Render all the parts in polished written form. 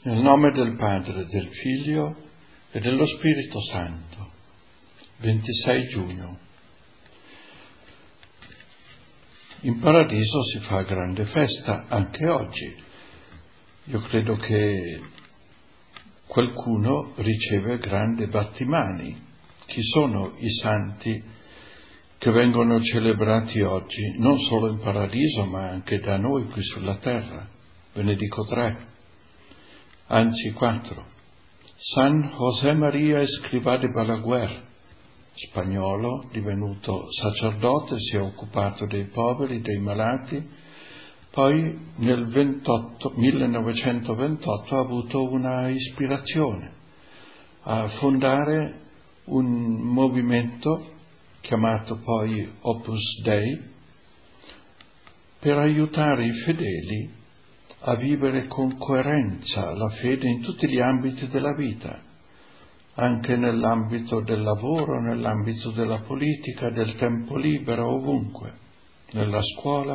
Nel nome del Padre, del Figlio e dello Spirito Santo. 26 giugno. In paradiso si fa grande festa anche oggi. Io credo che qualcuno riceve grandi battimani. Chi sono i santi che vengono celebrati oggi, non solo in paradiso, ma anche da noi qui sulla terra? Ve ne dico 3. Anzi 4. San José María Escrivá de Balaguer, spagnolo, divenuto sacerdote, si è occupato dei poveri, dei malati, poi nel 1928 ha avuto una ispirazione a fondare un movimento chiamato poi Opus Dei per aiutare i fedeli a vivere con coerenza la fede in tutti gli ambiti della vita, anche nell'ambito del lavoro, nell'ambito della politica, del tempo libero, ovunque, nella scuola.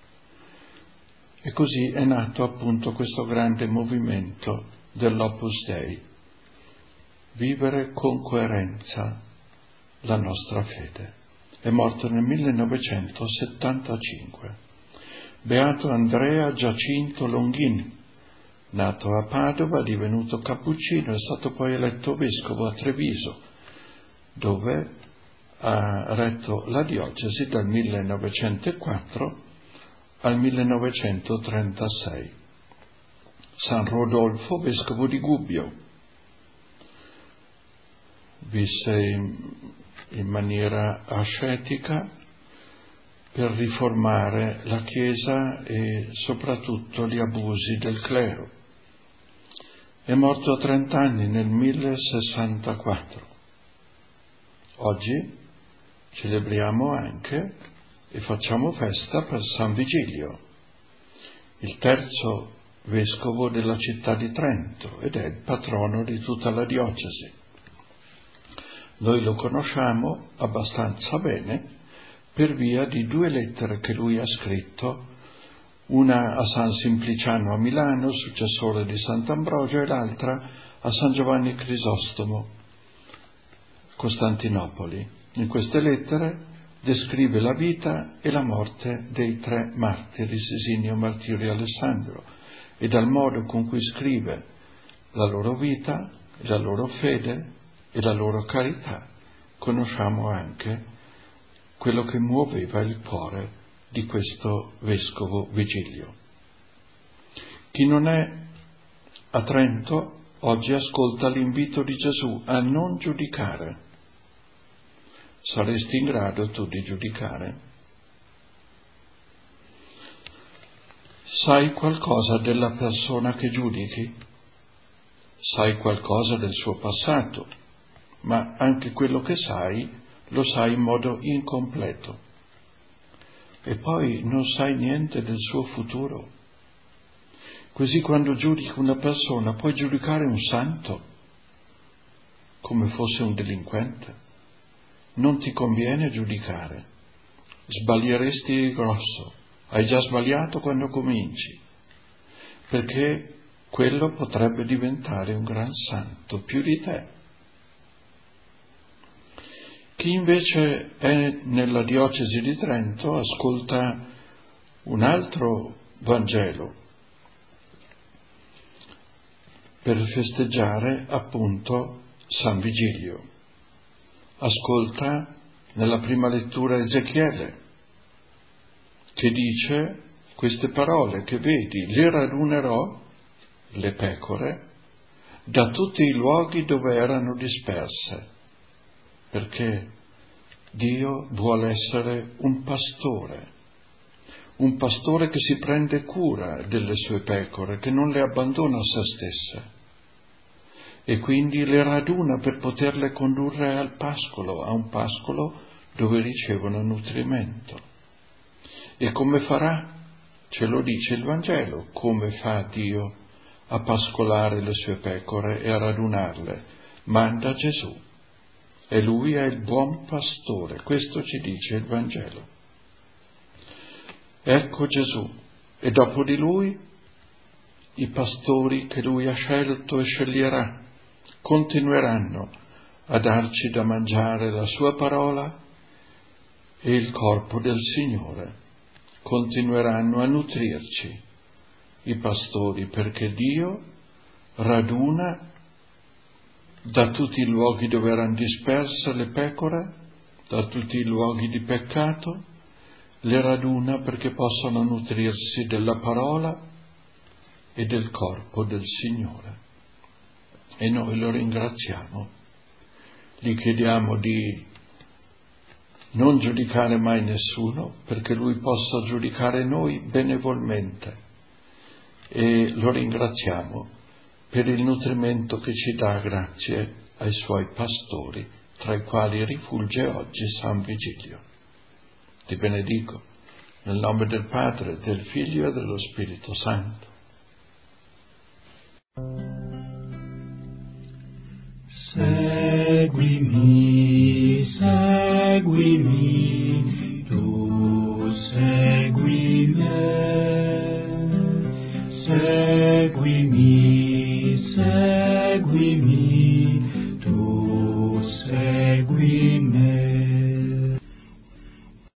E così è nato appunto questo grande movimento dell'Opus Dei, vivere con coerenza la nostra fede. È morto nel 1975. Beato Andrea Giacinto Longhin, nato a Padova, divenuto cappuccino, è stato poi eletto vescovo a Treviso, dove ha retto la diocesi dal 1904 al 1936. San Rodolfo, vescovo di Gubbio, visse in maniera ascetica per riformare la Chiesa e soprattutto gli abusi del clero. È morto a 30 anni nel 1064. Oggi celebriamo anche e facciamo festa per San Vigilio, il terzo vescovo della città di Trento ed è il patrono di tutta la diocesi. Noi lo conosciamo abbastanza bene per via di 2 lettere che lui ha scritto, una a San Simpliciano a Milano, successore di Sant'Ambrogio, e l'altra a San Giovanni Crisostomo, Costantinopoli. In queste lettere descrive la vita e la morte dei 3 martiri, Sisinio, Martirio e Alessandro, e dal modo con cui scrive la loro vita, la loro fede e la loro carità conosciamo anche quello che muoveva il cuore di questo vescovo Vigilio. Chi non è a Trento oggi ascolta l'invito di Gesù a non giudicare. Saresti in grado tu di giudicare? Sai qualcosa della persona che giudichi? Sai qualcosa del suo passato, ma anche quello che sai lo sai in modo incompleto. E poi non sai niente del suo futuro. Così quando giudichi una persona puoi giudicare un santo come fosse un delinquente. Non ti conviene giudicare. Sbaglieresti grosso. Hai già sbagliato quando cominci, perché quello potrebbe diventare un gran santo più di te. Chi invece è nella diocesi di Trento ascolta un altro Vangelo per festeggiare appunto San Vigilio. Ascolta nella prima lettura Ezechiele, che dice queste parole che vedi: le radunerò, le pecore, da tutti i luoghi dove erano disperse, perché Dio vuole essere un pastore che si prende cura delle sue pecore, che non le abbandona a se stesse, e quindi le raduna per poterle condurre al pascolo, a un pascolo dove ricevono nutrimento. E come farà? Ce lo dice il Vangelo, come fa Dio a pascolare le sue pecore e a radunarle? Manda Gesù. E lui è il buon pastore, questo ci dice il Vangelo. Ecco Gesù, e dopo di lui i pastori che Lui ha scelto e sceglierà continueranno a darci da mangiare la Sua parola e il corpo del Signore. Continueranno a nutrirci i pastori, perché Dio raduna da tutti i luoghi dove erano disperse le pecore, da tutti i luoghi di peccato, le raduna perché possano nutrirsi della parola e del corpo del Signore. E noi lo ringraziamo. Gli chiediamo di non giudicare mai nessuno, perché Lui possa giudicare noi benevolmente. E lo ringraziamo per il nutrimento che ci dà grazie ai Suoi pastori, tra i quali rifulge oggi San Vigilio. Ti benedico nel nome del Padre, del Figlio e dello Spirito Santo. Seguimi, seguimi, tu segui me. Seguimi, seguimi.